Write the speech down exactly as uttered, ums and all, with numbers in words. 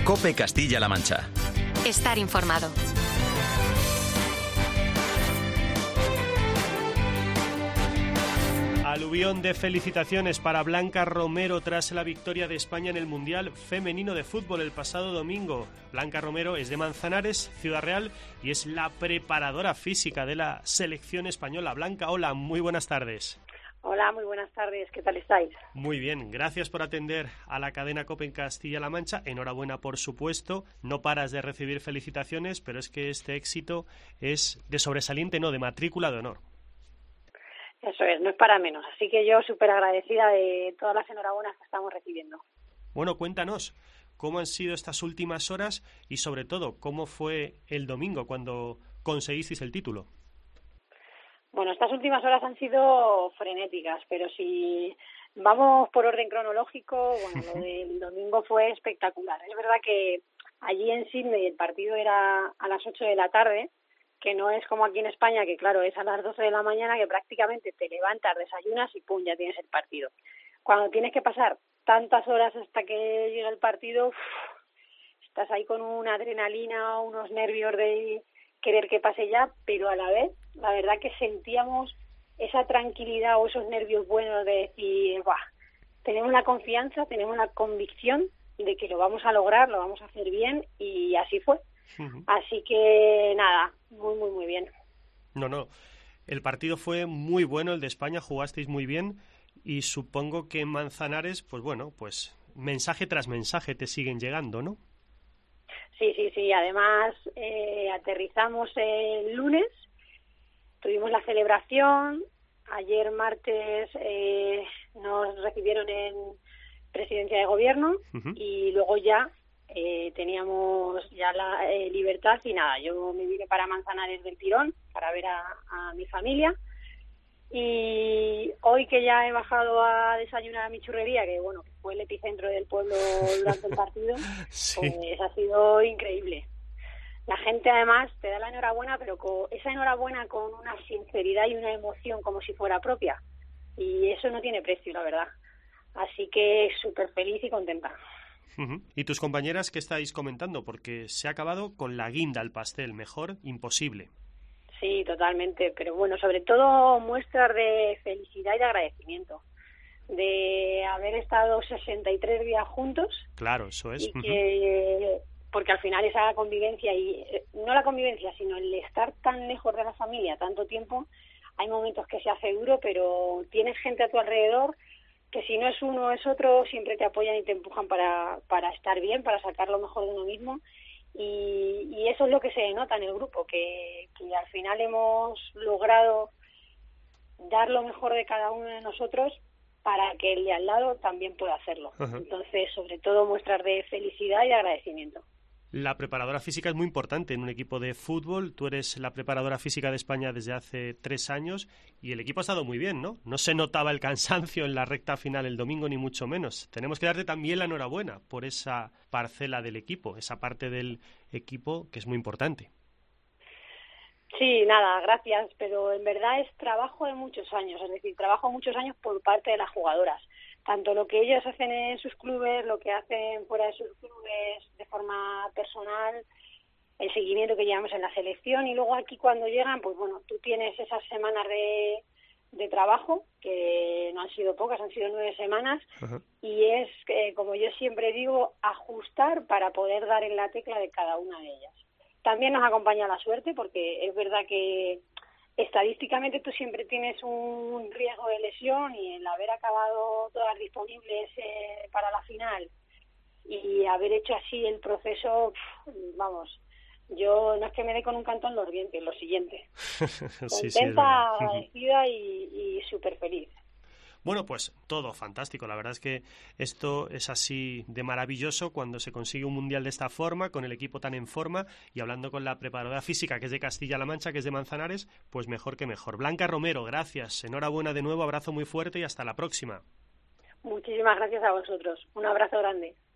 COPE Castilla-La Mancha. Estar informado. Aluvión de felicitaciones para Blanca Romero tras la victoria de España en el Mundial Femenino de Fútbol el pasado domingo. Blanca Romero es de Manzanares, Ciudad Real, y es la preparadora física de la selección española. Blanca, hola, muy buenas tardes. Hola, muy buenas tardes, ¿qué tal estáis? Muy bien, gracias por atender a la cadena COPE en Castilla-La Mancha. Enhorabuena, por supuesto, no paras de recibir felicitaciones, pero es que este éxito es de sobresaliente, no, de matrícula de honor. Eso es, no es para menos, así que yo súper agradecida de todas las enhorabuenas que estamos recibiendo. Bueno, cuéntanos, ¿cómo han sido estas últimas horas y sobre todo, cómo fue el domingo cuando conseguisteis el título? Bueno, estas últimas horas han sido frenéticas, pero si vamos por orden cronológico, bueno, lo del domingo fue espectacular. Es verdad que allí en Sydney el partido era a las ocho de la tarde, que no es como aquí en España, que claro, es a las doce de la mañana, que prácticamente te levantas, desayunas y pum, ya tienes el partido. Cuando tienes que pasar tantas horas hasta que llega el partido, uff, estás ahí con una adrenalina, unos nervios de querer que pase ya, pero a la vez, la verdad que sentíamos esa tranquilidad o esos nervios buenos de decir, ¡buah! Tenemos la confianza, tenemos la convicción de que lo vamos a lograr, lo vamos a hacer bien, y así fue. Uh-huh. Así que nada, muy, muy, muy bien. No, no, el partido fue muy bueno, el de España, jugasteis muy bien, y supongo que en Manzanares, pues bueno, pues mensaje tras mensaje te siguen llegando, ¿no? Sí, sí, sí, además eh, aterrizamos el lunes, tuvimos la celebración, ayer martes eh, nos recibieron en Presidencia de Gobierno, uh-huh. y luego ya Eh, teníamos ya la eh, libertad y nada, yo me vine para Manzanares del tirón para ver a, a mi familia, y hoy que ya he bajado a desayunar a mi churrería, que bueno, fue el epicentro del pueblo durante el partido, sí. Pues ha sido increíble. La gente además te da la enhorabuena, pero con esa enhorabuena con una sinceridad y una emoción como si fuera propia, y eso no tiene precio, la verdad. Así que súper feliz y contenta. Uh-huh. ¿Y tus compañeras qué estáis comentando? Porque se ha acabado con la guinda al pastel, mejor imposible. Sí, totalmente, pero bueno, sobre todo muestras de felicidad y de agradecimiento, de haber estado sesenta y tres días juntos. Claro, eso es. Y que, uh-huh. porque al final esa convivencia, y no la convivencia, sino el estar tan lejos de la familia tanto tiempo, hay momentos que se hace duro, pero tienes gente a tu alrededor que si no es uno o es otro, siempre te apoyan y te empujan para, para estar bien, para sacar lo mejor de uno mismo, y, y eso es lo que se nota en el grupo, que, que al final hemos logrado dar lo mejor de cada uno de nosotros para que el de al lado también pueda hacerlo. Uh-huh. Entonces, sobre todo, muestras de felicidad y de agradecimiento. La preparadora física es muy importante en un equipo de fútbol. Tú eres la preparadora física de España desde hace tres años y el equipo ha estado muy bien, ¿no? No se notaba el cansancio en la recta final el domingo, ni mucho menos. Tenemos que darte también la enhorabuena por esa parcela del equipo, esa parte del equipo que es muy importante. Sí, nada, gracias, pero en verdad es trabajo de muchos años, es decir, trabajo muchos años por parte de las jugadoras. Tanto lo que ellos hacen en sus clubes, lo que hacen fuera de sus clubes de forma personal, el seguimiento que llevamos en la selección, y luego aquí cuando llegan, pues bueno, tú tienes esas semanas de, de trabajo, que no han sido pocas, han sido nueve semanas, uh-huh. y es, eh, como yo siempre digo, ajustar para poder dar en la tecla de cada una de ellas. También nos acompaña la suerte, porque es verdad que estadísticamente tú siempre tienes un riesgo de lesión, y el haber acabado todas disponibles eh, para la final y haber hecho así el proceso, vamos, yo no es que me dé con un canto en los dientes, lo siguiente. Contenta, sí, sí, agradecida y, y súper feliz. Bueno, pues todo fantástico. La verdad es que esto es así de maravilloso cuando se consigue un mundial de esta forma, con el equipo tan en forma, y hablando con la preparadora física, que es de Castilla-La Mancha, que es de Manzanares, pues mejor que mejor. Blanca Romero, gracias. Enhorabuena de nuevo, abrazo muy fuerte y hasta la próxima. Muchísimas gracias a vosotros. Un abrazo grande.